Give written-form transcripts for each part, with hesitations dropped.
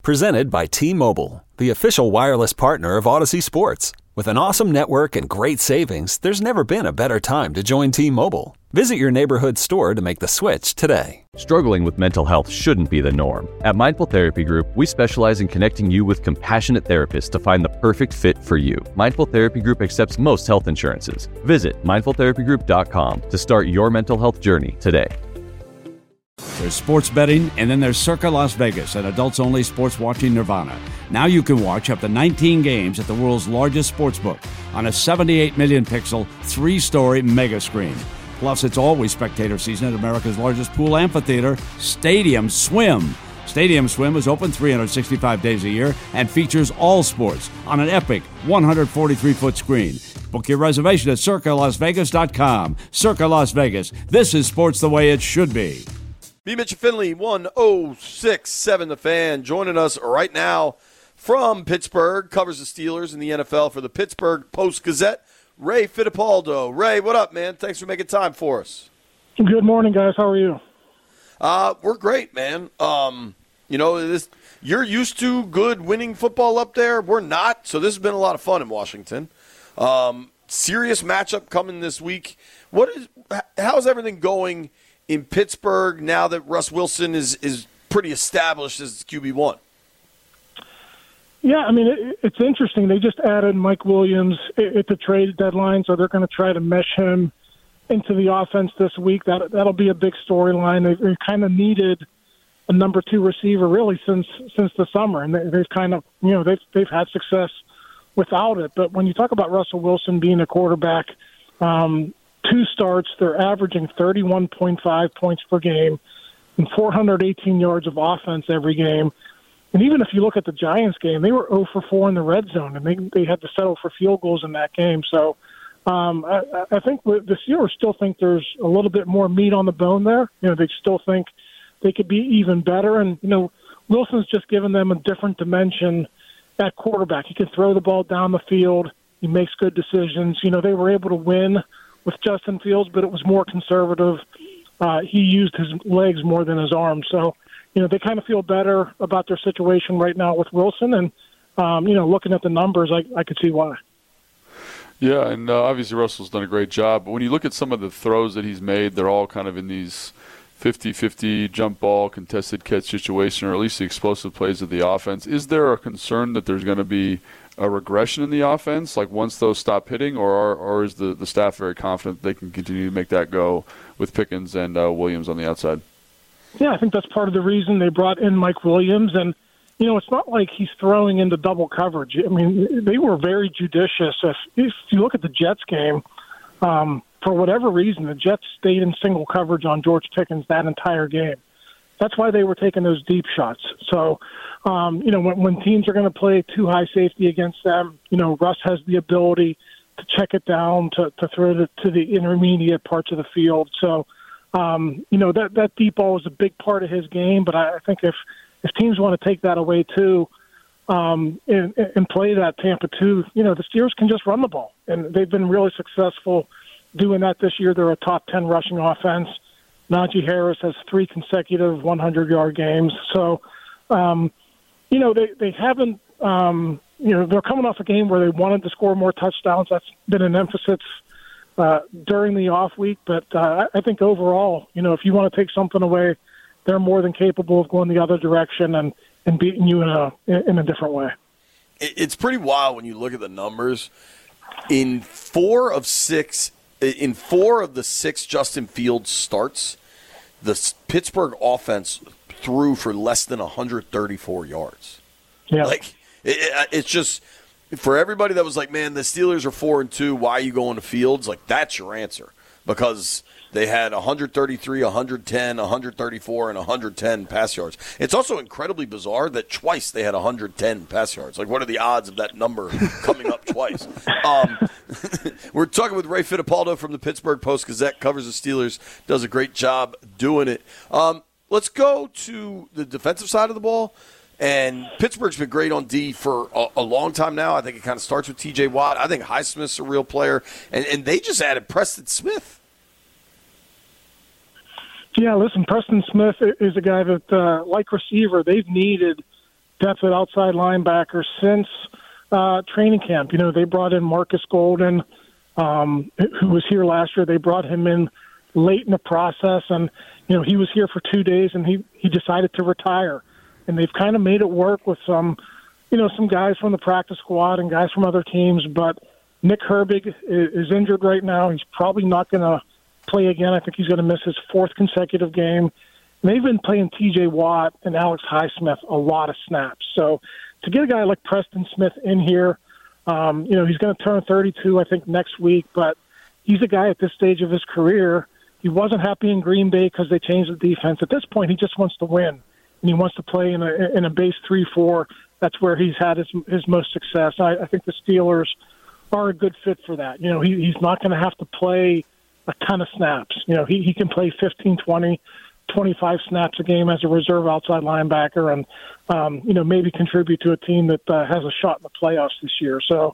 Presented by T-Mobile, the official wireless partner of Odyssey Sports. With an awesome network and great savings, there's never been a better time to join T-Mobile. Visit your neighborhood store to make the switch today. Struggling with mental health shouldn't be the norm. At Mindful Therapy Group, we specialize in connecting you with compassionate therapists to find the perfect fit for you. Mindful Therapy Group accepts most health insurances. Visit mindfultherapygroup.com to start your mental health journey today. There's sports betting, and then there's Circa Las Vegas, an adults-only sports watching nirvana. Now you can watch up to 19 games at the world's largest sportsbook on a 78 million pixel, 3-story mega screen. Plus, it's always spectator season at America's largest pool amphitheater, Stadium Swim. Stadium Swim is open 365 days a year and features all sports on an epic 143-foot screen. Book your reservation at CircaLasVegas.com. Circa Las Vegas. This is sports the way it should be. B. Mitchell Finley, 1067 The Fan, joining us right now from Pittsburgh, covers the Steelers and the NFL for the Pittsburgh Post-Gazette, Ray Fittipaldo. Ray, what up, man? Thanks for making time for us. Good morning, guys. How are you? We're great, man. You're used to good winning football up there. We're not, so this has been a lot of fun in Washington. Serious matchup coming this week. How's everything going in Pittsburgh now that Russ Wilson is pretty established as QB1? Yeah, I mean, it's interesting. They just added Mike Williams at the trade deadline, so they're going to try to mesh him into the offense this week. That'll be a big storyline. They kind of needed a number 2 receiver really since the summer, and they've kind of, they've had success without it. But when you talk about Russell Wilson being a quarterback, 2 starts, they're averaging 31.5 points per game and 418 yards of offense every game. And even if you look at the Giants game, they were 0 for 4 in the red zone, and they had to settle for field goals in that game. So I think the Steelers still think there's a little bit more meat on the bone there. They still think they could be even better. And, Wilson's just given them a different dimension at quarterback. He can throw the ball down the field. He makes good decisions. They were able to win with Justin Fields, but it was more conservative. He used his legs more than his arms. So, they kind of feel better about their situation right now with Wilson. And, looking at the numbers, I could see why. Yeah, and obviously Russell's done a great job. But when you look at some of the throws that he's made, they're all kind of in these 50-50 jump ball, contested catch situation, or at least the explosive plays of the offense. Is there a concern that there's going to be a regression in the offense, like once those stop hitting, or is the staff very confident they can continue to make that go with Pickens and Williams on the outside? Yeah, I think that's part of the reason they brought in Mike Williams. And, it's not like he's throwing into double coverage. I mean, they were very judicious. If you look at the Jets game, for whatever reason, the Jets stayed in single coverage on George Pickens that entire game. That's why they were taking those deep shots. So, when teams are going to play too high safety against them, Russ has the ability to check it down, to throw it to the intermediate parts of the field. So, that deep ball is a big part of his game. But I think if teams want to take that away too, and play that Tampa 2, the Steelers can just run the ball. And they've been really successful doing that this year. They're a top 10 rushing offense. Najee Harris has 3 consecutive 100-yard games. So, they haven't, they're coming off a game where they wanted to score more touchdowns. That's been an emphasis during the off week. But I think overall, if you want to take something away, they're more than capable of going the other direction and beating you in a different way. It's pretty wild when you look at the numbers. In 4 of the 6 Justin Fields starts, the Pittsburgh offense threw for less than 134 yards. Yeah. It's just, for everybody that was like, man, the Steelers are 4-2, why are you going to Fields? That's your answer. Because they had 133, 110, 134, and 110 pass yards. It's also incredibly bizarre that twice they had 110 pass yards. What are the odds of that number coming up twice? We're talking with Ray Fittipaldo from the Pittsburgh Post-Gazette, covers the Steelers, does a great job doing it. Let's go to the defensive side of the ball. And Pittsburgh's been great on D for a long time now. I think it kind of starts with T.J. Watt. I think Highsmith's a real player. And they just added Preston Smith. Yeah, listen, Preston Smith is a guy that, like receiver, they've needed depth at outside linebacker since training camp. You know, they brought in Marcus Golden, who was here last year. They brought him in late in the process, and, you know, he was here for 2 days, and he decided to retire. And they've kind of made it work with some guys from the practice squad and guys from other teams, but Nick Herbig is injured right now. He's probably not going to play again. I think he's going to miss his 4th consecutive game. And they've been playing T.J. Watt and Alex Highsmith a lot of snaps. So to get a guy like Preston Smith in here, he's going to turn 32, I think, next week, but he's a guy at this stage of his career. He wasn't happy in Green Bay because they changed the defense. At this point, he just wants to win, and he wants to play in a base 3-4. That's where he's had his most success. I think the Steelers are a good fit for that. You know, he's not going to have to play a ton of snaps. You know, he can play 15, 20, 25 snaps a game as a reserve outside linebacker and, maybe contribute to a team that has a shot in the playoffs this year. So,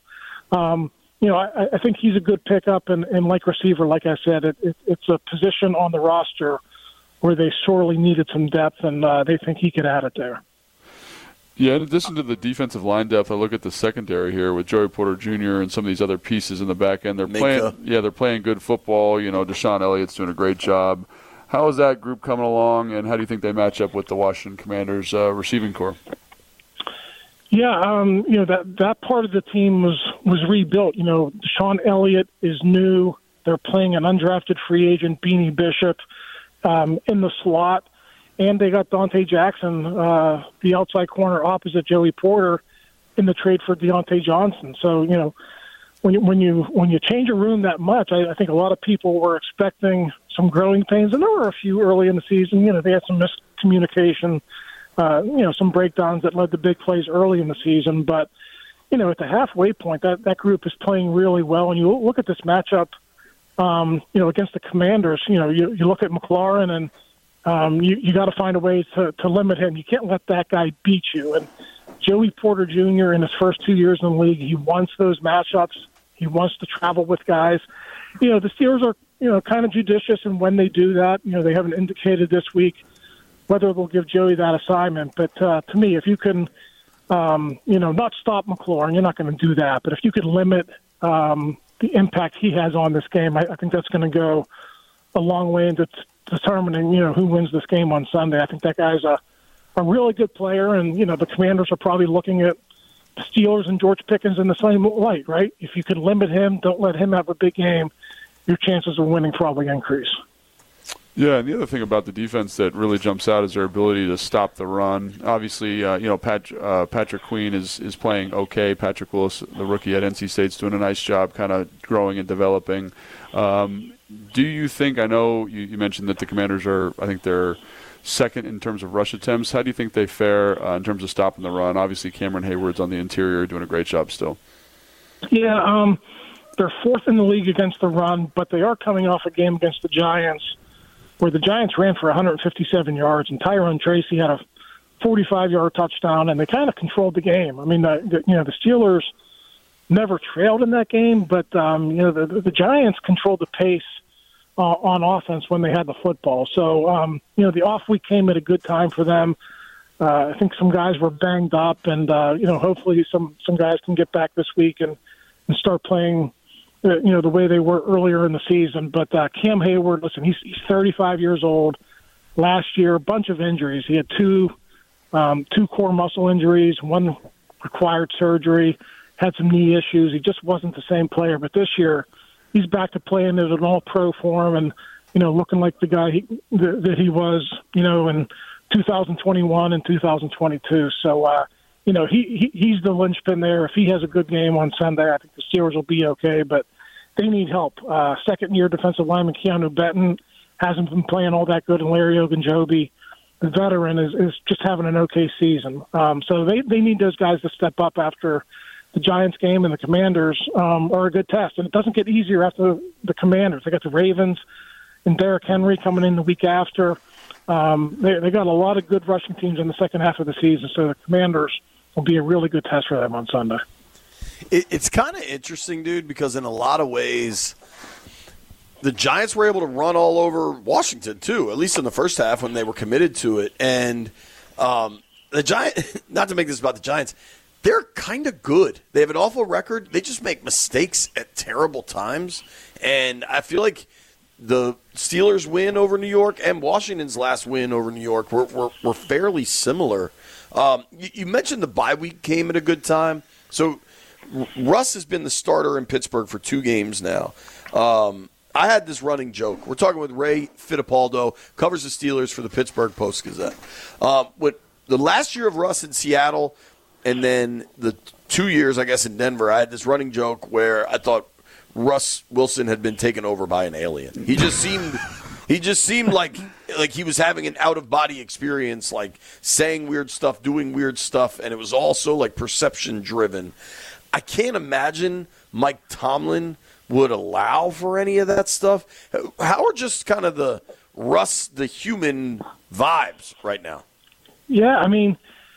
I think he's a good pickup. And like receiver, like I said, it's a position on the roster where they sorely needed some depth, and they think he could add it there. Yeah, in addition to the defensive line depth, I look at the secondary here with Joey Porter Jr. and some of these other pieces in the back end. They're playing good football. You know, Deshaun Elliott's doing a great job. How is that group coming along, and how do you think they match up with the Washington Commanders' receiving corps? Yeah, that part of the team was rebuilt. You know, Deshaun Elliott is new. They're playing an undrafted free agent, Beanie Bishop, in the slot. And they got Dante Jackson, the outside corner opposite Joey Porter, in the trade for Deontay Johnson. So, you know, when you change a room that much, I think a lot of people were expecting some growing pains, and there were a few early in the season. You know, they had some miscommunication, some breakdowns that led to big plays early in the season. But, you know, at the halfway point, that group is playing really well. And you look at this matchup, against the Commanders. You know, you look at McLaurin and. You got to find a way to limit him. You can't let that guy beat you. And Joey Porter Jr. in his first 2 years in the league, he wants those matchups. He wants to travel with guys. You know, the Steelers are, kind of judicious in when they do that. You know, they haven't indicated this week whether they'll give Joey that assignment. But to me, if you can, not stop McLaurin, you're not going to do that. But if you could limit the impact he has on this game, I think that's going to go a long way into determining, who wins this game on Sunday. I think that guy's a really good player, and, the Commanders are probably looking at the Steelers and George Pickens in the same light, right? If you could limit him, don't let him have a big game, your chances of winning probably increase. Yeah, and the other thing about the defense that really jumps out is their ability to stop the run. Obviously, Patrick Queen is playing okay. Patrick Willis, the rookie at NC State's doing a nice job kind of growing and developing. Do you think, I know you mentioned that the Commanders they're second in terms of rush attempts. How do you think they fare in terms of stopping the run? Obviously, Cameron Hayward's on the interior doing a great job still. Yeah, they're fourth in the league against the run, but they are coming off a game against the Giants where the Giants ran for 157 yards, and Tyrone Tracy had a 45-yard touchdown, and they kind of controlled the game. I mean, the Steelers never trailed in that game, but the Giants controlled the pace on offense when they had the football. So the off week came at a good time for them. I think some guys were banged up, and hopefully some guys can get back this week and start playing the way they were earlier in the season. But Cam Hayward, listen, he's 35 years old. Last year, a bunch of injuries. He had two core muscle injuries, one required surgery, had some knee issues. He just wasn't the same player. But this year, he's back to playing at an all-pro form and, looking like the guy that he was, in 2021 and 2022. So, he's the linchpin there. If he has a good game on Sunday, I think the Steelers will be okay. But they need help. Second-year defensive lineman Keanu Benton hasn't been playing all that good, and Larry Ogunjobi, the veteran, is just having an okay season. So they need those guys to step up after the Giants game, and the Commanders are a good test. And it doesn't get easier after the Commanders. They got the Ravens and Derrick Henry coming in the week after. They got a lot of good rushing teams in the second half of the season, so the Commanders will be a really good test for them on Sunday. It's kind of interesting, dude, because in a lot of ways, the Giants were able to run all over Washington, too, at least in the first half when they were committed to it. And the Giants, not to make this about the Giants, they're kind of good. They have an awful record. They just make mistakes at terrible times. And I feel like the Steelers' win over New York and Washington's last win over New York were fairly similar. You mentioned the bye week came at a good time. So Russ has been the starter in Pittsburgh for 2 games now. I had this running joke. We're talking with Ray Fittipaldo, covers the Steelers for the Pittsburgh Post-Gazette. With the last year of Russ in Seattle and then the 2 years, I guess, in Denver, I had this running joke where I thought Russ Wilson had been taken over by an alien. He just seemed like he was having an out-of-body experience, like saying weird stuff, doing weird stuff, and it was also like perception-driven. I can't imagine Mike Tomlin would allow for any of that stuff. How are just kind of the Russ, the human vibes right now? Yeah, I mean,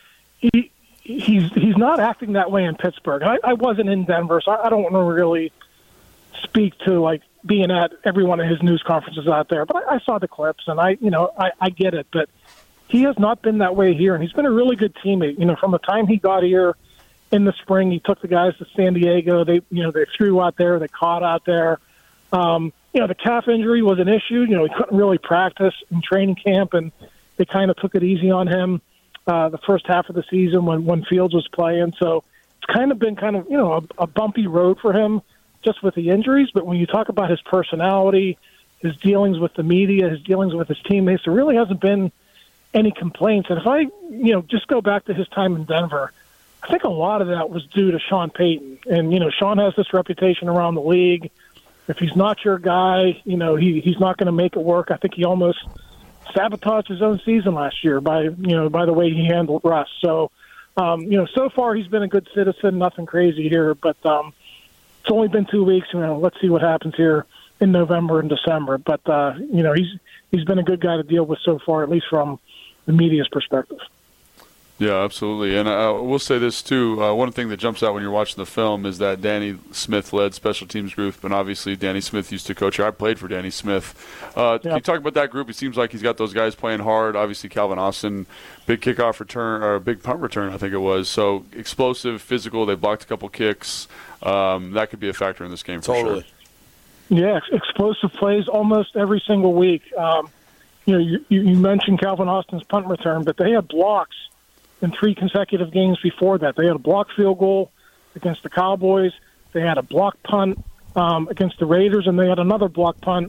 he's not acting that way in Pittsburgh. I wasn't in Denver, so I don't want to really speak to like being at every one of his news conferences out there. But I saw the clips, and I get it. But he has not been that way here, and he's been a really good teammate. You know, from the time he got here in the spring, he took the guys to San Diego. They threw out there, they caught out there. The calf injury was an issue. You know, he couldn't really practice in training camp, and they kind of took it easy on him the first half of the season when Fields was playing. So it's kind of been a bumpy road for him just with the injuries. But when you talk about his personality, his dealings with the media, his dealings with his teammates, there really hasn't been any complaints. And if I, just go back to his time in Denver, I think a lot of that was due to Sean Payton. And, Sean has this reputation around the league. If he's not your guy, he's not going to make it work. I think he almost sabotaged his own season last year by the way he handled Russ. So, so far he's been a good citizen, nothing crazy here, but it's only been 2 weeks. Let's see what happens here in November and December. But, he's been a good guy to deal with so far, at least from the media's perspective. Yeah, absolutely. And I will say this, too. One thing that jumps out when you're watching the film is that Danny Smith led special teams group, and obviously Danny Smith used to coach here. I played for Danny Smith. Can you talk about that group? It seems like he's got those guys playing hard. Obviously, Calvin Austin, big kickoff return, or big punt return, I think it was. So explosive, physical. They blocked a couple kicks. That could be a factor in this game for sure. Yeah, explosive plays almost every single week. You mentioned Calvin Austin's punt return, but they had blocks in 3 consecutive games before that. They had a blocked field goal against the Cowboys. They had a blocked punt against the Raiders, and they had another blocked punt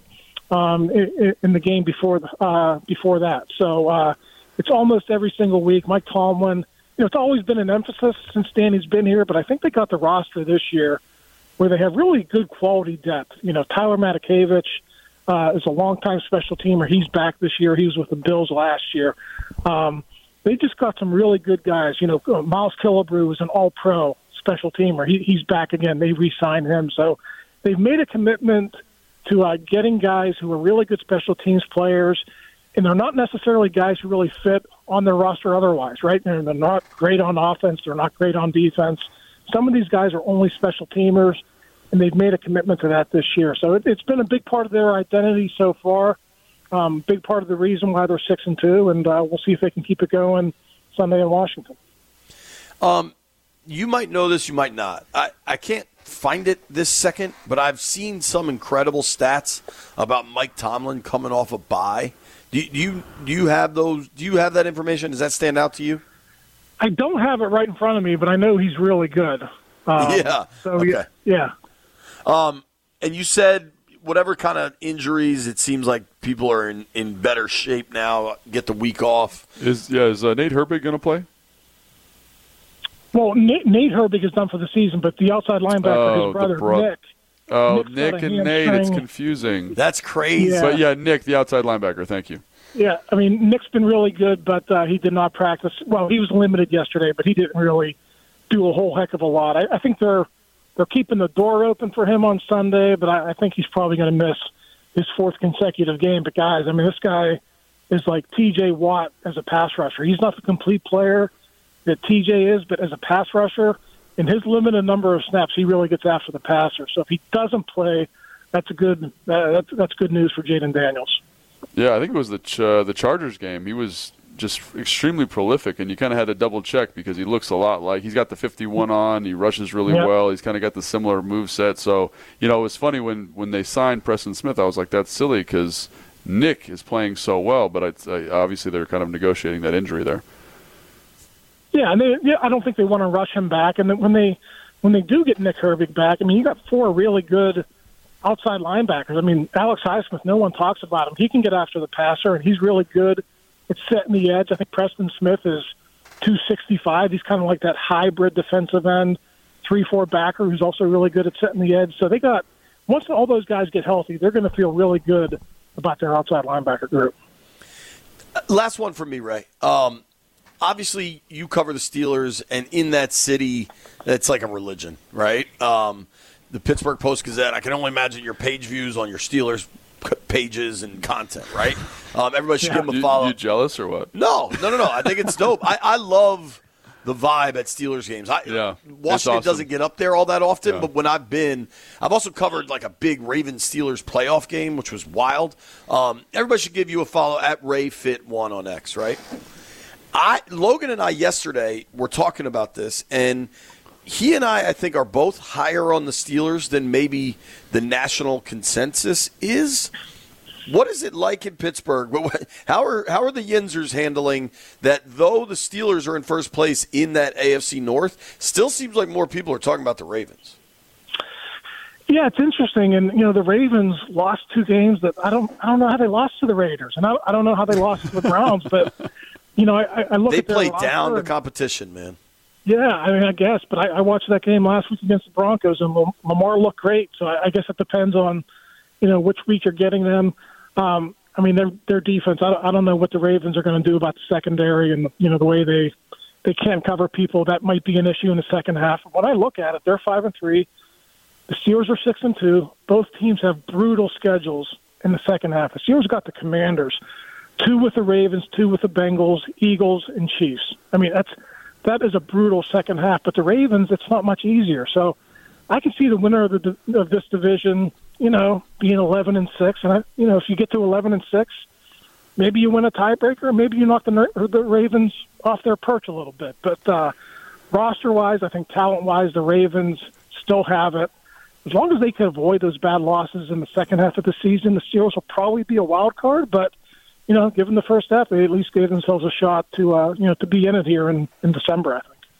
in the game before that. So it's almost every single week. Mike Tomlin, it's always been an emphasis since Danny's been here, but I think they got the roster this year where they have really good quality depth. Tyler Matakevich is a longtime special teamer. He's back this year. He was with the Bills last year. They just got some really good guys. Miles Killebrew is an all-pro special teamer. He's back again. They re-signed him. So they've made a commitment to getting guys who are really good special teams players, and they're not necessarily guys who really fit on their roster otherwise, right? They're not great on offense. They're not great on defense. Some of these guys are only special teamers, and they've made a commitment to that this year. So it's been a big part of their identity so far. Big part of the reason why they're 6-2, and we'll see if they can keep it going Sunday in Washington. You might know this, you might not. I can't find it this second, but I've seen some incredible stats about Mike Tomlin coming off a bye. Do you have those? Do you have that information? Does that stand out to you? I don't have it right in front of me, but I know he's really good. Yeah. So okay. Yeah. And you said whatever kind of injuries, it seems like people are in better shape now, get the week off. Is Nate Herbig going to play? Well, Nate Herbig is done for the season, but the outside linebacker, his brother, Nick. Oh, Nick and Nate, it's confusing. That's crazy. Yeah. But, yeah, Nick, the outside linebacker, thank you. Yeah, I mean, Nick's been really good, but he did not practice. Well, he was limited yesterday, but he didn't really do a whole heck of a lot. I think they're keeping the door open for him on Sunday, but I think he's probably going to miss his 4th consecutive game. But, guys, I mean, this guy is like T.J. Watt as a pass rusher. He's not the complete player that T.J. is, but as a pass rusher, in his limited number of snaps, he really gets after the passer. So if he doesn't play, that's good news for Jaden Daniels. Yeah, I think it was the Chargers game. He was just extremely prolific, and you kind of had to double check because he looks a lot like he's got the 51 on. He rushes really well. He's kind of got the similar move set. So, it was funny when they signed Preston Smith. I was like, that's silly because Nick is playing so well, but obviously they're kind of negotiating that injury there. Yeah, and I don't think they want to rush him back. And then when they do get Nick Herbig back, I mean, you got 4 really good outside linebackers. I mean, Alex Highsmith, no one talks about him. He can get after the passer, and he's really good at setting the edge. I think Preston Smith is 265. He's kind of like that hybrid defensive end, 3-4 backer who's also really good at setting the edge. So once all those guys get healthy, they're going to feel really good about their outside linebacker group. Last one for me, Ray. Obviously, you cover the Steelers, and in that city, it's like a religion, right? The Pittsburgh Post-Gazette, I can only imagine your page views on your Steelers pages and content, right? Everybody should give them a follow. You jealous or what? No. I think it's dope. I love the vibe at Steelers games. Washington awesome. doesn't get up there all that often, but when I've been, I've also covered like a big Ravens-Steelers playoff game, which was wild. Everybody should give you a follow at RayFit1 on X, right? Logan and I yesterday were talking about this, and he and I think, are both higher on the Steelers than maybe the national consensus is. What is it like in Pittsburgh? How are the Yinzers handling that, though the Steelers are in first place in that AFC North, still seems like more people are talking about the Ravens? Yeah, it's interesting. And, the Ravens lost 2 games that I don't know how they lost to the Raiders. And I don't know how they lost to the Browns, but, I look at their played down the and, competition, man. Yeah, I mean, I guess. But I watched that game last week against the Broncos, and Lamar looked great. So I guess it depends on, which week you're getting them. I mean, their defense, I don't know what the Ravens are going to do about the secondary and, the way they can't cover people. That might be an issue in the second half. When I look at it, they're 5-3. The Steelers are 6-2. Both teams have brutal schedules in the second half. The Steelers got the Commanders, 2 with the Ravens, 2 with the Bengals, Eagles, and Chiefs. I mean, that is a brutal second half. But the Ravens, it's not much easier. So I can see the winner of this division, being 11-6. And if you get to 11-6, maybe you win a tiebreaker. Maybe you knock the Ravens off their perch a little bit. But roster-wise, I think talent-wise, the Ravens still have it. As long as they can avoid those bad losses in the second half of the season, the Steelers will probably be a wild card. But given the first half, they at least gave themselves a shot to be in it here in December,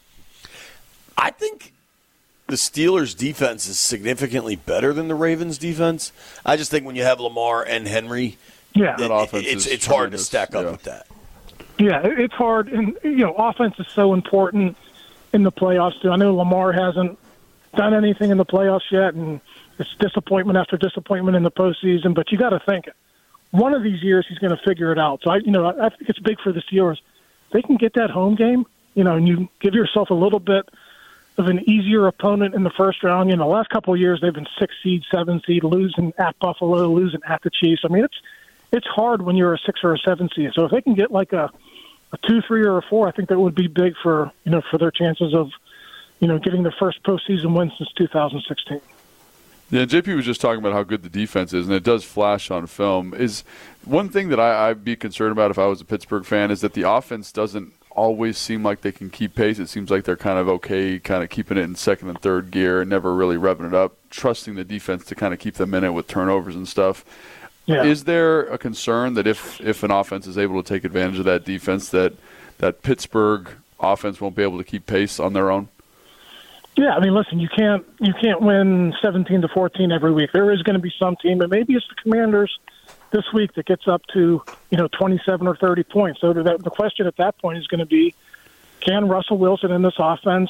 I think the Steelers' defense is significantly better than the Ravens' defense. I just think when you have Lamar and Henry, it's hard to stack up with that. Yeah, it's hard. And, offense is so important in the playoffs, too. I know Lamar hasn't done anything in the playoffs yet, and it's disappointment after disappointment in the postseason, but you got to think one of these years he's going to figure it out. So I think it's big for the Steelers. They can get that home game, and you give yourself a little bit of an easier opponent in the first round. The last couple of years they've been 6 seed, 7 seed, losing at Buffalo, losing at the Chiefs. I mean, it's hard when you're a 6 or a 7 seed. So if they can get like a 2, 3, or a 4, I think that would be big for for their chances of getting their first postseason win since 2016. Yeah, JP was just talking about how good the defense is, and it does flash on film. Is one thing that I'd be concerned about if I was a Pittsburgh fan is that the offense doesn't always seem like they can keep pace. It seems like they're kind of okay, kind of keeping it in second and third gear, never really revving it up, trusting the defense to kind of keep them in it with turnovers and stuff. Yeah. Is there a concern that if an offense is able to take advantage of that defense, that Pittsburgh offense won't be able to keep pace on their own? Yeah, I mean, listen, you can't win 17-14 every week. There is going to be some team, and maybe it's the Commanders this week that gets up to 27 or 30 points. So the question at that point is going to be, can Russell Wilson in this offense,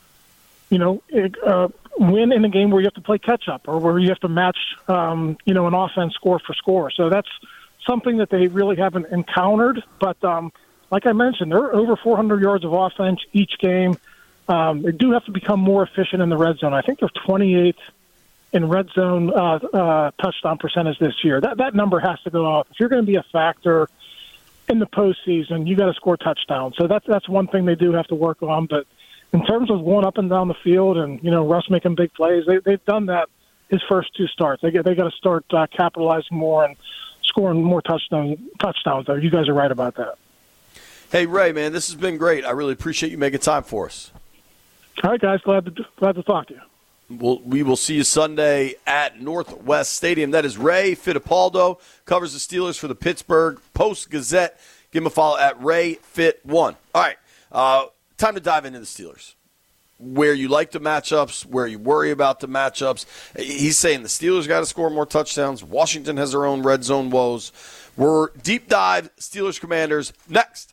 win in a game where you have to play catch up or where you have to match, an offense score for score. So that's something that they really haven't encountered. But like I mentioned, they're over 400 yards of offense each game. They do have to become more efficient in the red zone. I think they're 28th in red zone touchdown percentage this year. That number has to go up. If you're going to be a factor in the postseason, you got to score touchdowns. So that's one thing they do have to work on. But in terms of going up and down the field and Russ making big plays, they've done that his first 2 starts. They got to start capitalizing more and scoring more touchdowns. Though you guys are right about that. Hey, Ray, man, this has been great. I really appreciate you making time for us. All right, guys. Glad to talk to you. We will see you Sunday at Northwest Stadium. That is Ray Fittipaldo, covers the Steelers for the Pittsburgh Post-Gazette. Give him a follow at RayFit1. All right, time to dive into the Steelers. Where you like the matchups, where you worry about the matchups. He's saying the Steelers got to score more touchdowns. Washington has their own red zone woes. We're deep dive Steelers Commanders next.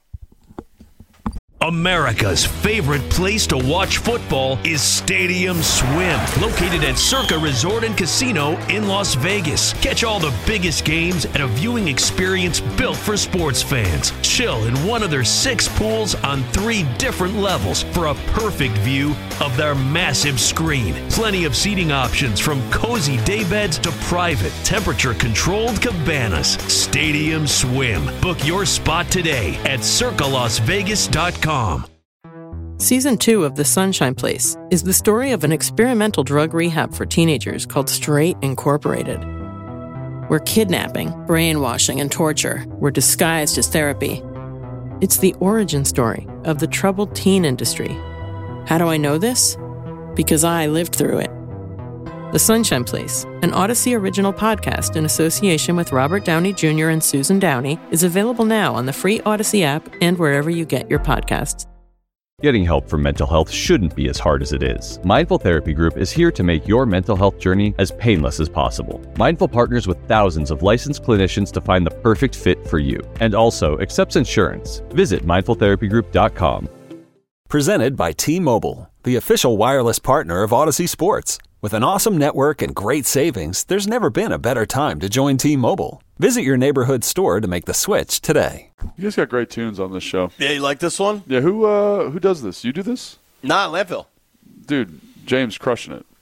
America's favorite place to watch football is Stadium Swim, located at Circa Resort and Casino in Las Vegas. Catch all the biggest games at a viewing experience built for sports fans. Chill in one of their 6 pools on 3 different levels for a perfect view of their massive screen. Plenty of seating options from cozy daybeds to private, temperature-controlled cabanas. Stadium Swim. Book your spot today at circalasvegas.com. Season 2 of The Sunshine Place is the story of an experimental drug rehab for teenagers called Straight Incorporated, where kidnapping, brainwashing, and torture were disguised as therapy. It's the origin story of the troubled teen industry. How do I know this? Because I lived through it. The Sunshine Place, an Odyssey original podcast in association with Robert Downey Jr. and Susan Downey, is available now on the free Odyssey app and wherever you get your podcasts. Getting help for mental health shouldn't be as hard as it is. Mindful Therapy Group is here to make your mental health journey as painless as possible. Mindful partners with thousands of licensed clinicians to find the perfect fit for you, and also accepts insurance. Visit mindfultherapygroup.com. Presented by T-Mobile, the official wireless partner of Odyssey Sports. With an awesome network and great savings, there's never been a better time to join T-Mobile. Visit your neighborhood store to make the switch today. You guys got great tunes on this show. Yeah, you like this one? Yeah, who does this? You do this? Nah, Landfill. Dude, James crushing it.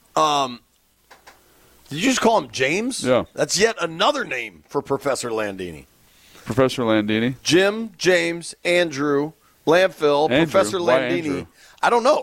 Did you just call him James? Yeah. That's yet another name for Professor Landini. Professor Landini? Jim, James, Andrew, Landfill, Professor Why Landini. Andrew? I don't know.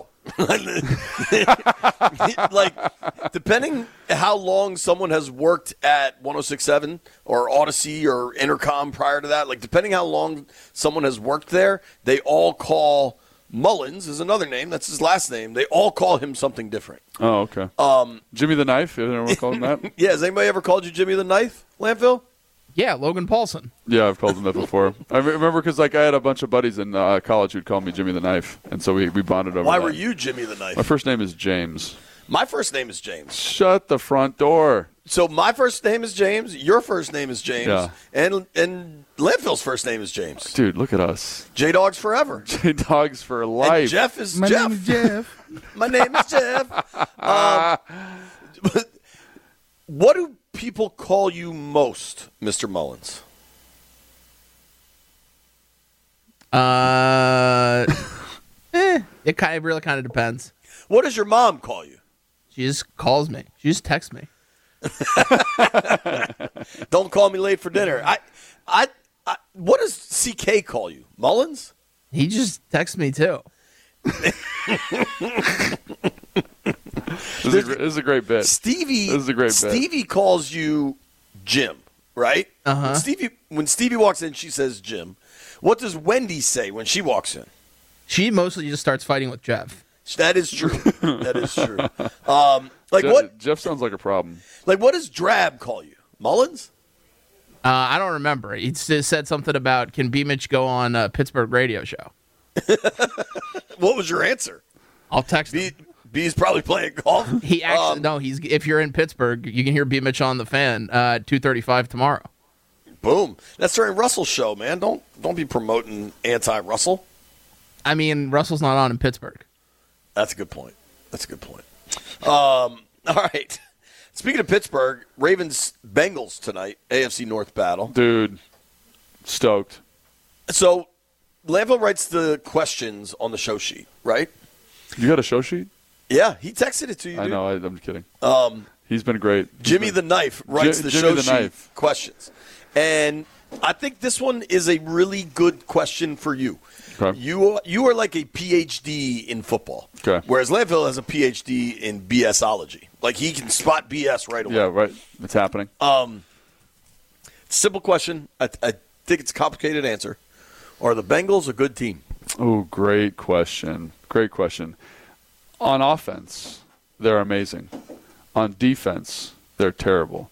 Like, depending how long someone has worked at 106.7 or Odyssey or Intercom prior to that, like depending how long someone has worked there, they all call Mullins is another name. That's his last name. They all call him something different. Oh, okay. Jimmy the Knife? Anyone call him that? Yeah, has anybody ever called you Jimmy the Knife, Landfill? Yeah, Logan Paulson. Yeah, I've called him that before. I remember because I had a bunch of buddies in college who'd call me Jimmy the Knife, and so we bonded over Why that. were you Jimmy the Knife? My first name is James. My first name is James. Shut the front door. So my first name is James. Your first name is James. Yeah. And Landfill's first name is James. Dude, look at us. J-Dogs forever. J-Dogs for life. And Jeff is My Jeff. name is Jeff. My name is Jeff. What do people call you most, Mr. Mullins? It really kind of depends. What does your mom call you? She just calls me. She just texts me. Don't call me late for dinner. What does CK call you? Mullins? He just texts me too. This is a great bit. Stevie. This is a great bit. Stevie calls you Jim, right? Uh-huh. When Stevie walks in, she says Jim. What does Wendy say when she walks in? She mostly just starts fighting with Jeff. That is true. That is true. Jeff sounds like a problem. Like, what does Drab call you? Mullins? I don't remember. He said something about, can B-Mitch go on a Pittsburgh radio show? What was your answer? I'll text him. B's probably playing golf. He actually if you're in Pittsburgh, you can hear B-Mitch on the Fan 2:35 tomorrow. Boom. That's during Russell's show, man. Don't be promoting anti-Russell. I mean, Russell's not on in Pittsburgh. That's a good point. All right. Speaking of Pittsburgh, Ravens-Bengals tonight, AFC North battle. Dude, stoked. So, Landfill writes the questions on the show sheet, right? You got a show sheet? Yeah, he texted it to you, dude. I know. I'm kidding. He's been great. Jimmy the Knife writes the show sheet Knife. questions. And I think this one is a really good question for you. Okay. You are like a PhD in football. Okay. Whereas Landfill has a PhD in BSology. Like, he can spot BS right away. Yeah, right. It's happening. Simple question. I think it's a complicated answer. Are the Bengals a good team? Oh, great question. Great question. On offense, they're amazing. On defense, they're terrible.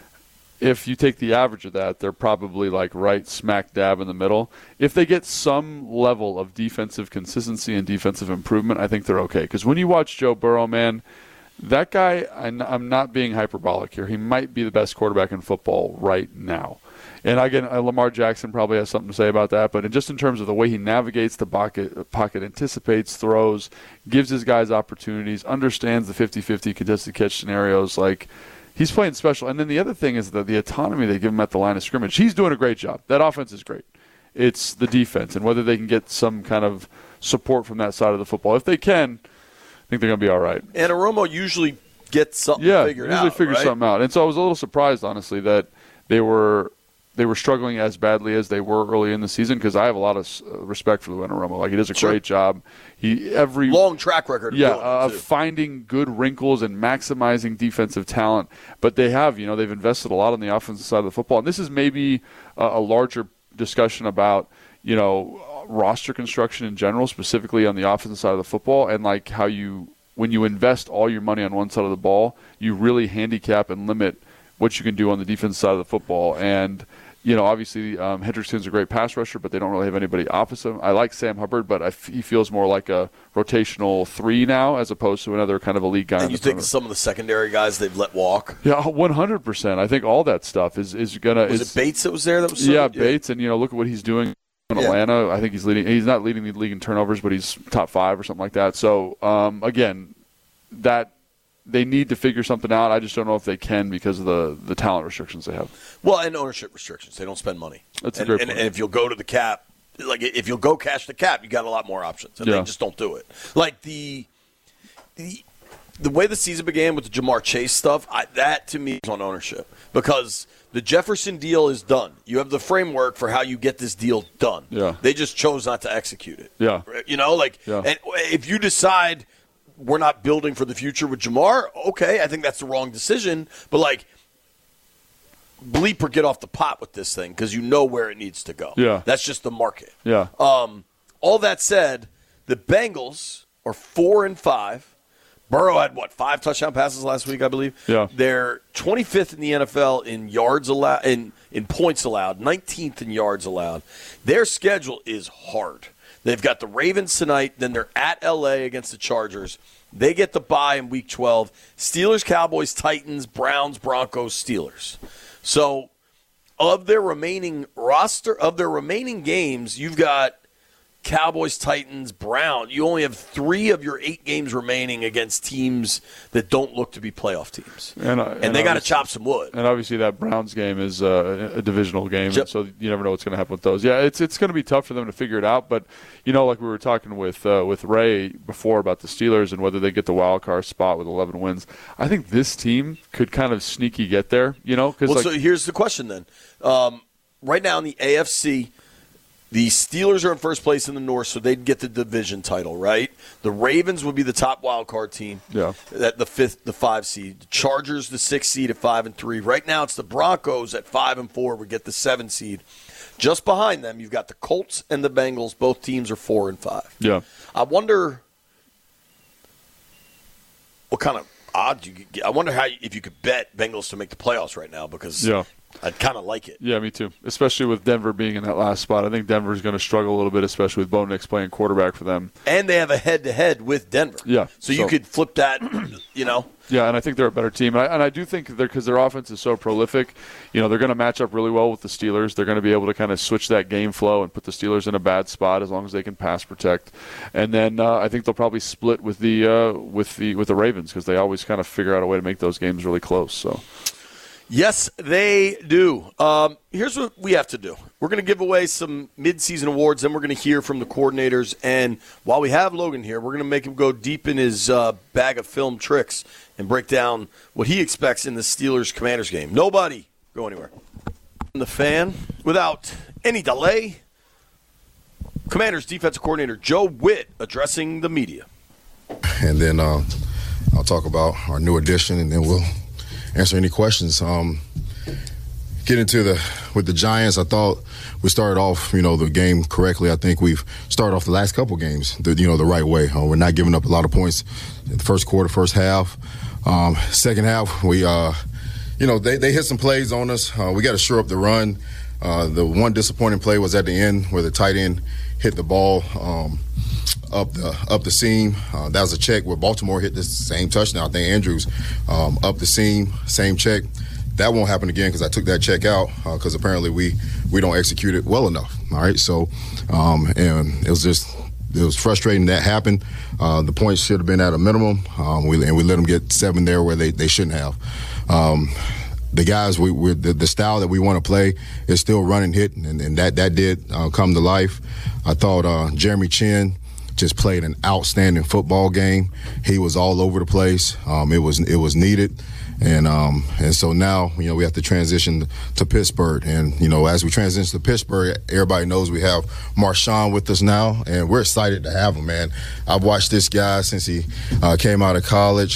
If you take the average of that, they're probably like right smack dab in the middle. If they get some level of defensive consistency and defensive improvement, I think they're okay. Because when you watch Joe Burrow, man, that guy, I'm not being hyperbolic here, he might be the best quarterback in football right now. And again, Lamar Jackson probably has something to say about that, but just in terms of the way he navigates the pocket, anticipates throws, gives his guys opportunities, understands the 50-50 contested catch scenarios, like he's playing special. And then the other thing is that the autonomy they give him at the line of scrimmage. He's doing a great job. That offense is great. It's the defense and whether they can get some kind of support from that side of the football. If they can, I think they're going to be all right. And Romo usually gets something figured out. Yeah, usually figure right? something out. And so I was a little surprised, honestly, that they were struggling as badly as they were early in the season because I have a lot of respect for Lou Anarumo. Like, he does a great job. Long track record. Of finding good wrinkles and maximizing defensive talent. But they have, they've invested a lot on the offensive side of the football. And this is maybe a larger discussion about, roster construction in general, specifically on the offensive side of the football, and like how when you invest all your money on one side of the ball, you really handicap and limit what you can do on the defensive side of the football. And obviously Hendrickson's a great pass rusher, but they don't really have anybody opposite him. I like Sam Hubbard, but he feels more like a rotational 3 now as opposed to another kind of elite guy. And you think some of the secondary guys they've let walk? Yeah, 100%. I think all that stuff is going to – Was it Bates that was there? Bates, and look at what he's doing in Atlanta. I think he's leading – he's not leading the league in turnovers, but he's top 5 or something like that. So, again, that – they need to figure something out. I just don't know if they can because of the talent restrictions they have. Well, and ownership restrictions. They don't spend money. That's a great point. And if you'll go to the cap, like if you'll go cash the cap, you got a lot more options. And they just don't do it. Like the way the season began with the Jamar Chase stuff, that to me is on ownership because the Jefferson deal is done. You have the framework for how you get this deal done. Yeah. They just chose not to execute it. Yeah. And if you decide – we're not building for the future with Jamar, okay, I think that's the wrong decision. But, bleep or get off the pot with this thing because you know where it needs to go. Yeah. That's just the market. Yeah. All that said, the Bengals are 4-5. Burrow had, 5 touchdown passes last week, I believe? Yeah. They're 25th in the NFL in yards allowed, in points allowed, 19th in yards allowed. Their schedule is hard. They've got the Ravens tonight, then they're at L.A. against the Chargers. They get the bye in Week 12. Steelers, Cowboys, Titans, Browns, Broncos, Steelers. So of their remaining games, you've got Cowboys, Titans, Browns. You only have 3 of your 8 games remaining against teams that don't look to be playoff teams. And they got to chop some wood. And obviously that Browns game is a divisional game, so you never know what's going to happen with those. Yeah, it's going to be tough for them to figure it out. But, like we were talking with Ray before about the Steelers and whether they get the wild card spot with 11 wins, I think this team could kind of sneaky get there, so here's the question then. Right now in the AFC, the Steelers are in first place in the North, so they'd get the division title, right? The Ravens would be the top wild card team, at the 5 seed. The Chargers, the 6 seed at 5-3. Right now, it's the Broncos at 5-4 would get the 7 seed. Just behind them, you've got the Colts and the Bengals. Both teams are 4-5. Yeah, I wonder what kind of odds you could get. I wonder if you could bet Bengals to make the playoffs right now because. Yeah. I'd kind of like it. Yeah, me too. Especially with Denver being in that last spot. I think Denver's going to struggle a little bit, especially with Bo Nix playing quarterback for them. And they have a head-to-head with Denver. Yeah. So you could flip that, Yeah, and I think they're a better team. And I do think because their offense is so prolific, they're going to match up really well with the Steelers. They're going to be able to kind of switch that game flow and put the Steelers in a bad spot as long as they can pass protect. And then I think they'll probably split with the Ravens because they always kind of figure out a way to make those games really close. So. Yes, they do. Here's what we have to do. We're going to give away some mid-season awards, then we're going to hear from the coordinators. And while we have Logan here, we're going to make him go deep in his bag of film tricks and break down what he expects in the Steelers-Commanders game. Nobody go anywhere. The Fan, without any delay, Commanders defensive coordinator Joe Witt addressing the media. And then I'll talk about our new addition, and then we'll answer any questions. get into with the Giants, I thought we started off, the game correctly. I think we've started off the last couple games, the right way. We're not giving up a lot of points in the first quarter, first half. Second half, we, they hit some plays on us. We got to shore up the run. The one disappointing play was at the end where the tight end hit the ball up the seam. That was a check where Baltimore hit the same touchdown. I think Andrews up the seam, same check. That won't happen again because I took that check out because apparently we don't execute it well enough. All right, so and it was frustrating that happened. The points should have been at a minimum, and we let them get 7 there where they shouldn't have. The guys, the style that we want to play is still run and hit, and that did come to life. I thought Jeremy Chinn just played an outstanding football game. He was all over the place. It was needed. And so now, we have to transition to Pittsburgh. And, as we transition to Pittsburgh, everybody knows we have Marshawn with us now, and we're excited to have him, man. I've watched this guy since he came out of college.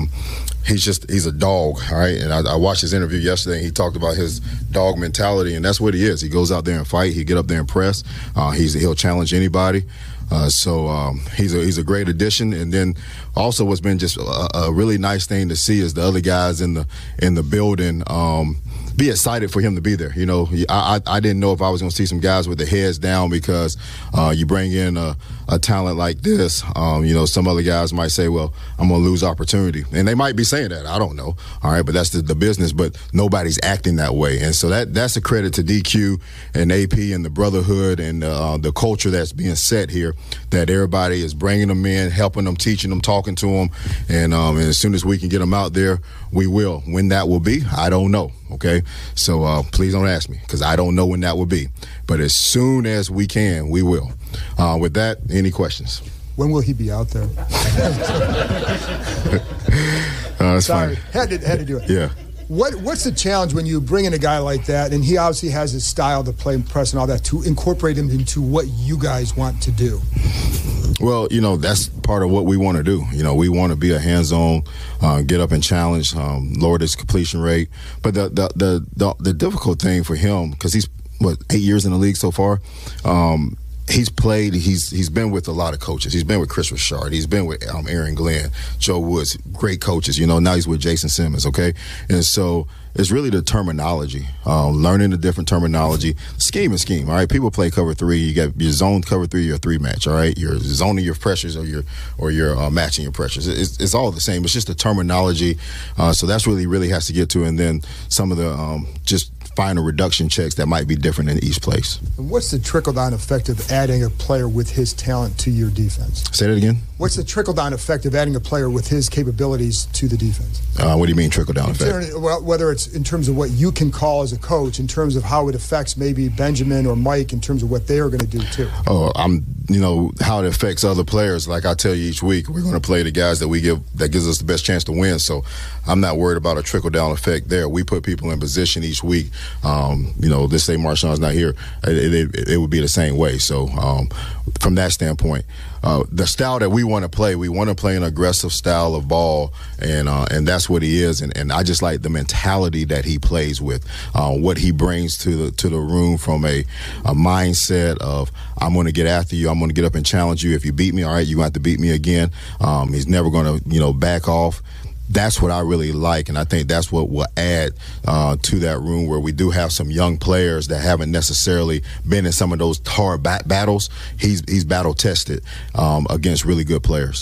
He's a dog, all right? And I watched his interview yesterday, and he talked about his dog mentality, and that's what he is. He goes out there and fight. He get up there and press. He'll challenge anybody. So he's a great addition. And then also what's been just a really nice thing to see is the other guys in the building be excited for him to be there. I didn't know if I was going to see some guys with their heads down because you bring in a talent like this. Some other guys might say, well, I'm going to lose opportunity. And they might be saying that. I don't know. All right, but that's the business. But nobody's acting that way. And so that's a credit to DQ and AP and the brotherhood and the culture that's being set here, that everybody is bringing them in, helping them, teaching them, talking to them. And as soon as we can get them out there, we will. When that will be, I don't know. Okay, so please don't ask me because I don't know when that will be. But as soon as we can, we will. With that, any questions? When will he be out there? That's Sorry, fine. had to do it. Yeah. What's the challenge when you bring in a guy like that, and he obviously has his style to play press and all that, to incorporate him into what you guys want to do? Well, that's part of what we want to do. We want to be a hands-on, get up and challenge, lower this completion rate. But the difficult thing for him, because he's 8 years in the league so far. He's been with a lot of coaches. He's been with Chris Richard. He's been with Aaron Glenn, Joe Woods, great coaches. Now he's with Jason Simmons, okay? And so it's really the terminology, learning the different terminology. Scheme is scheme, all right? People play cover 3. You got your zone cover 3, your 3 match, all right? You're zoning your pressures or you're matching your pressures. It's all the same. It's just the terminology. So that's really has to get to. And then some of the just final reduction checks that might be different in each place. And what's the trickle-down effect of adding a player with his talent to your defense? Say that again? What's the trickle-down effect of adding a player with his capabilities to the defense? What do you mean trickle-down effect? Well, whether it's in terms of what you can call as a coach, in terms of how it affects maybe Benjamin or Mike, in terms of what they are going to do too. Oh, how it affects other players. Like I tell you each week, we're going to play the guys that gives us the best chance to win. So I'm not worried about a trickle-down effect there. We put people in position each week. Let's say Marshawn's not here, it would be the same way. So from that standpoint, the style that we want to play an aggressive style of ball, and that's what he is. And I just like the mentality that he plays with, what he brings to the room from a mindset of, I'm going to get after you, I'm going to get up and challenge you. If you beat me, all right, you're going to have to beat me again. He's never going to back off. That's what I really like, and I think that's what will add to that room where we do have some young players that haven't necessarily been in some of those hard battles. He's battle tested against really good players.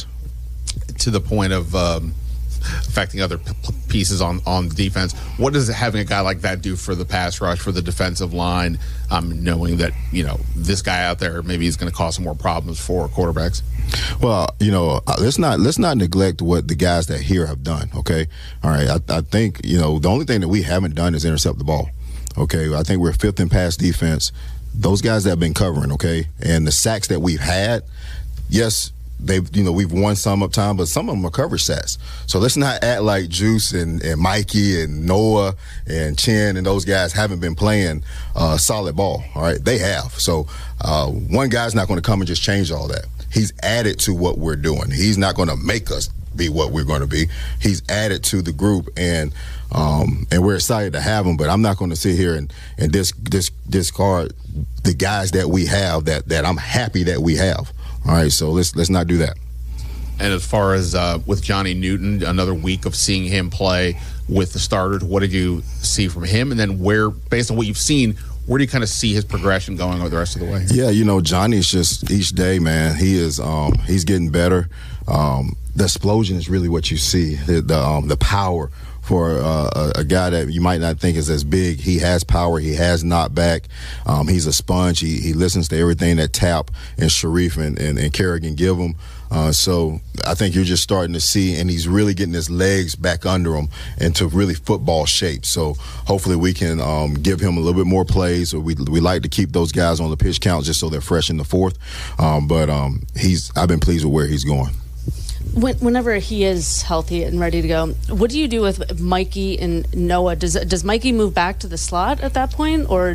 To the point of affecting other pieces on defense, what does having a guy like that do for the pass rush, for the defensive line, knowing that this guy out there maybe is going to cause some more problems for quarterbacks? Well, let's not neglect what the guys that here have done. Okay, all right. I think the only thing that we haven't done is intercept the ball. Okay, I think we're 5th in pass defense. Those guys that have been covering, okay, and the sacks that we've had, yes, we've won some up time, but some of them are coverage sacks. So let's not act like Juice and Mikey and Noah and Chin and those guys haven't been playing solid ball. All right, they have. So one guy's not going to come and just change all that. He's added to what we're doing. He's not going to make us be what we're going to be. He's added to the group, and we're excited to have him. But I'm not going to sit here and discard the guys that we have that I'm happy that we have. All right, so let's not do that. And as far as with Johnny Newton, another week of seeing him play with the starters, what did you see from him? And then where, based on what you've seen, where do you kind of see his progression going over the rest of the way? Yeah, Johnny's just each day, man. He is he's getting better. The explosion is really what you see. The power for a guy that you might not think is as big. He has power. He has knockback. He's a sponge. He listens to everything that Tap and Sharif and Kerrigan give him. So I think you're just starting to see, and he's really getting his legs back under him into really football shape. So hopefully we can give him a little bit more plays. Or we like to keep those guys on the pitch count just so they're fresh in the fourth. But I've been pleased with where he's going. Whenever he is healthy and ready to go, what do you do with Mikey and Noah? Does Mikey move back to the slot at that point, or?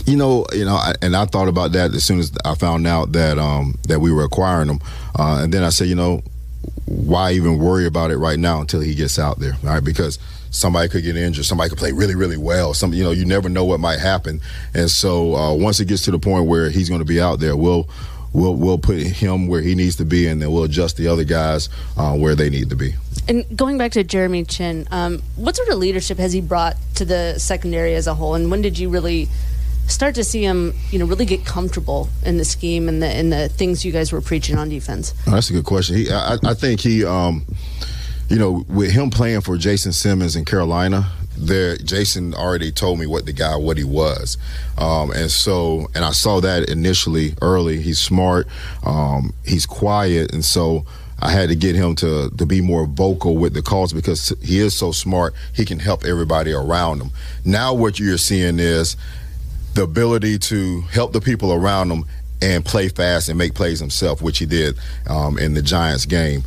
I thought about that as soon as I found out that we were acquiring him, and then I said, why even worry about it right now until he gets out there, all right? Because somebody could get injured, somebody could play really, really well. You never know what might happen, and so once it gets to the point where he's going to be out there, we'll put him where he needs to be, and then we'll adjust the other guys where they need to be. And going back to Jeremy Chinn, what sort of leadership has he brought to the secondary as a whole, and when did you really start to see him, really get comfortable in the scheme and the things you guys were preaching on defense? Oh, that's a good question. I think he, with him playing for Jason Simmons in Carolina, Jason already told me what he was, and I saw that initially early. He's smart, he's quiet, and so I had to get him to be more vocal with the calls because he is so smart. He can help everybody around him. Now what you're seeing is the ability to help the people around him and play fast and make plays himself, which he did in the Giants game.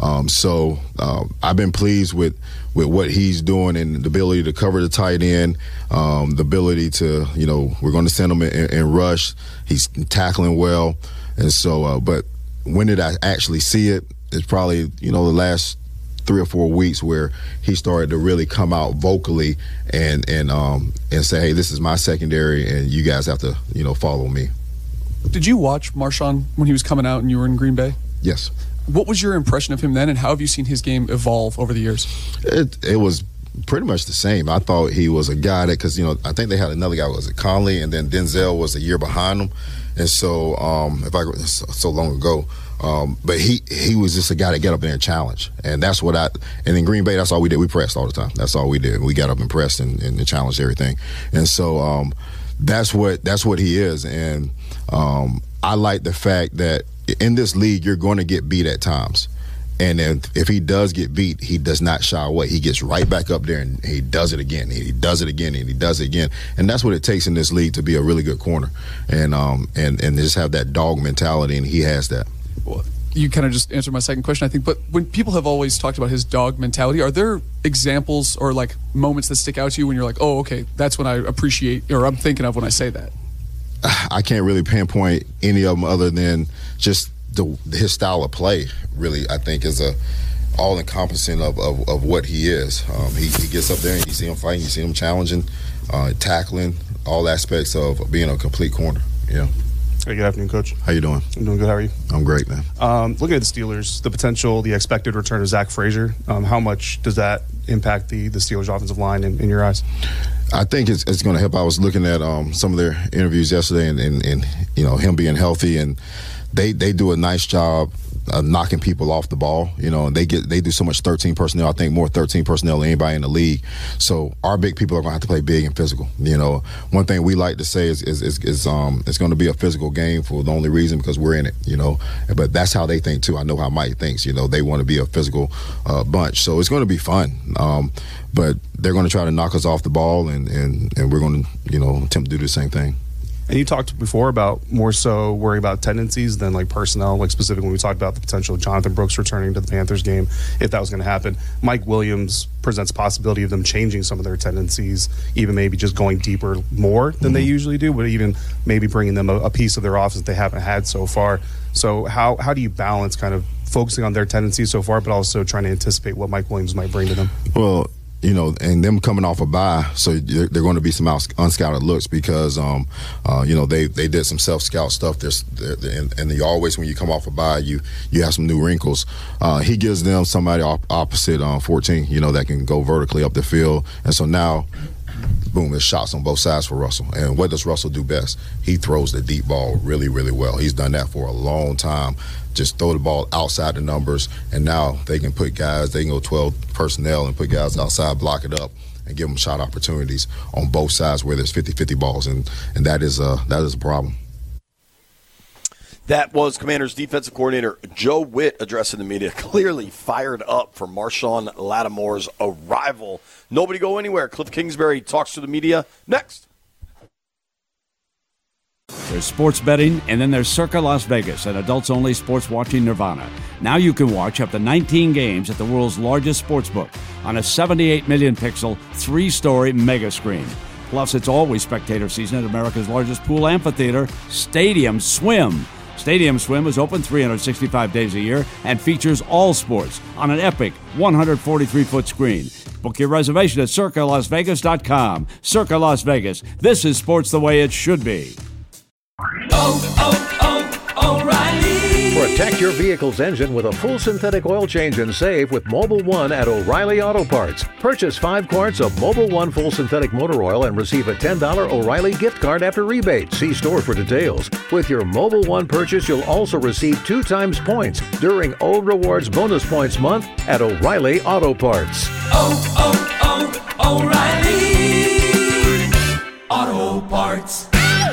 So I've been pleased with what he's doing and the ability to cover the tight end, the ability to, we're going to send him in rush. He's tackling well. And so, but when did I actually see it? It's probably, the last 3 or 4 weeks where he started to really come out vocally and say, hey, this is my secondary and you guys have to, follow me. Did you watch Marshawn when he was coming out and you were in Green Bay? Yes. What was your impression of him then, and how have you seen his game evolve over the years? It was pretty much the same. I thought he was a guy that, because, I think they had another guy, was it Conley, and then Denzel was a year behind him. And so, so long ago, but he was just a guy that got up there and challenged. And that's what and in Green Bay, that's all we did. We pressed all the time. That's all we did. We got up and pressed and challenged everything. And so that's what he is. And I like the fact that in this league, you're going to get beat at times. And if he does get beat, he does not shy away. He gets right back up there and he does it again. He does it again and he does it again. And that's what it takes in this league to be a really good corner. And just have that dog mentality, and he has that. Well, you kind of just answered my second question, I think. But when people have always talked about his dog mentality, are there examples or like moments that stick out to you when you're like, oh, okay, that's when I appreciate, or I'm thinking of when I say that? I can't really pinpoint any of them other than just his style of play. Really, I think is all-encompassing of what he is. He gets up there and you see him fighting, you see him challenging, tackling, all aspects of being a complete corner. Yeah. Hey, good afternoon, Coach. How you doing? I'm doing good. How are you? I'm great, man. Looking at the Steelers, the potential, the expected return of Zach Frazier, how much does that impact the Steelers' offensive line in your eyes? I think it's going to help. I was looking at some of their interviews yesterday, and him being healthy, and they do a nice job knocking people off the ball, and they do so much 13 personnel. I think more 13 personnel than anybody in the league. So our big people are going to have to play big and physical. One thing we like to say is it's going to be a physical game for the only reason because we're in it. But that's how they think too. I know how Mike thinks. They want to be a physical bunch. So it's going to be fun. But they're going to try to knock us off the ball, and we're going to attempt to do the same thing. And you talked before about more so worrying about tendencies than like personnel, like specifically when we talked about the potential of Jonathan Brooks returning to the Panthers game, if that was going to happen. Mike Williams presents a possibility of them changing some of their tendencies, even maybe just going deeper more than they usually do, but even maybe bringing them a piece of their offense that they haven't had so far. So how do you balance kind of focusing on their tendencies so far, but also trying to anticipate what Mike Williams might bring to them? Well, and them coming off a bye, so they're going to be some unscouted looks because, they did some self-scout stuff. And you always, when you come off a bye, you have some new wrinkles. He gives them somebody opposite 14, that can go vertically up the field. And so now, boom, there's shots on both sides for Russell. And what does Russell do best? He throws the deep ball really, really well. He's done that for a long time. Just throw the ball outside the numbers, and now they can go 12 personnel and put guys outside, block it up, and give them shot opportunities on both sides where there's 50-50 balls, and that is a problem. That was Commanders defensive coordinator Joe Witt addressing the media, clearly fired up for Marshawn Lattimore's arrival. Nobody go anywhere. Cliff Kingsbury talks to the media next. There's sports betting, and then there's Circa Las Vegas, an adults-only sports watching nirvana. Now you can watch up to 19 games at the world's largest sportsbook on a 78 million pixel, 3-story mega screen. Plus, it's always spectator season at America's largest pool amphitheater, Stadium Swim. Stadium Swim is open 365 days a year and features all sports on an epic 143-foot screen. Book your reservation at CircaLasVegas.com. Circa Las Vegas. This is sports the way it should be. O'Reilly. Protect your vehicle's engine with a full synthetic oil change and save with Mobil 1 at O'Reilly Auto Parts. Purchase 5 quarts of Mobil 1 full synthetic motor oil and receive a $10 O'Reilly gift card after rebate. See store for details. With your Mobil 1 purchase, you'll also receive 2 times points during O Rewards Bonus Points Month at O'Reilly Auto Parts. O'Reilly Auto Parts.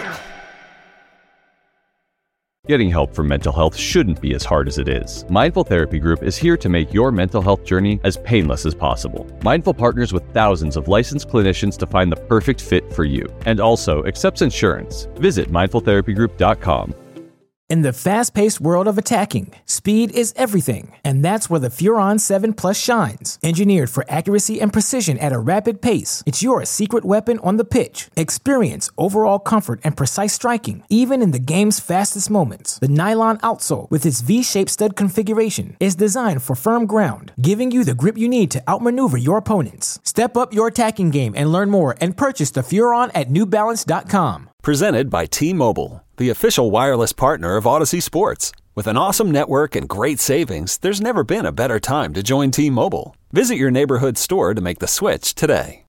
Getting help for mental health shouldn't be as hard as it is. Mindful Therapy Group is here to make your mental health journey as painless as possible. Mindful partners with thousands of licensed clinicians to find the perfect fit for you, and also accepts insurance. Visit mindfultherapygroup.com. In the fast-paced world of attacking, speed is everything, and that's where the Furon 7 Plus shines. Engineered for accuracy and precision at a rapid pace, it's your secret weapon on the pitch. Experience overall comfort and precise striking, even in the game's fastest moments. The nylon outsole, with its V-shaped stud configuration, is designed for firm ground, giving you the grip you need to outmaneuver your opponents. Step up your attacking game and learn more and purchase the Furon at NewBalance.com. Presented by T-Mobile, the official wireless partner of Odyssey Sports. With an awesome network and great savings, there's never been a better time to join T-Mobile. Visit your neighborhood store to make the switch today.